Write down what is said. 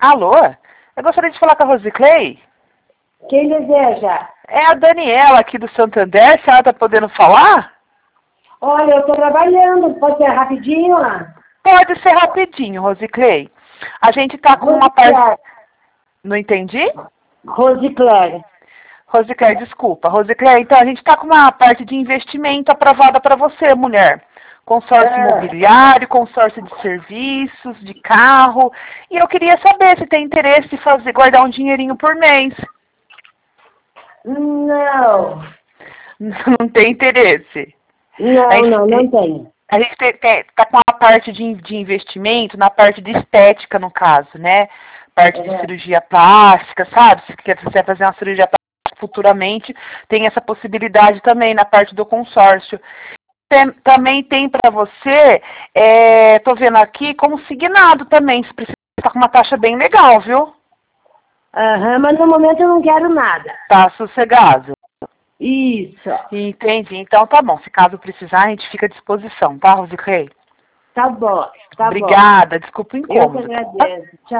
Alô? Eu gostaria de falar com a Rosiclei. Quem deseja? É a Daniela aqui do Santander, se ela está podendo falar? Olha, eu estou trabalhando, pode ser rapidinho lá? Pode ser rapidinho, Rosiclei. A gente está com uma parte... Não entendi? Rosicléia. Rosiclei, desculpa. Rosiclei, então a gente está com uma parte de investimento aprovada para você, mulher. Consórcio imobiliário, consórcio de serviços, de carro. E eu queria saber se tem interesse em fazer, guardar um dinheirinho por mês. Não. Não tem interesse. Não tenho. A gente está com a parte de investimento, na parte de estética, no caso, né? Parte de cirurgia plástica, sabe? Se quiser fazer uma cirurgia plástica futuramente, tem essa possibilidade também na parte do consórcio. Também tem para você, tô vendo aqui, como signado também, se precisa, tá com uma taxa bem legal, viu? Mas no momento eu não quero nada. Tá sossegado. Isso. Entendi. Então tá bom. Se caso precisar, a gente fica à disposição, tá, Rosiclei? Tá bom. Obrigada. Desculpa o incômodo. Eu que agradeço. Tchau.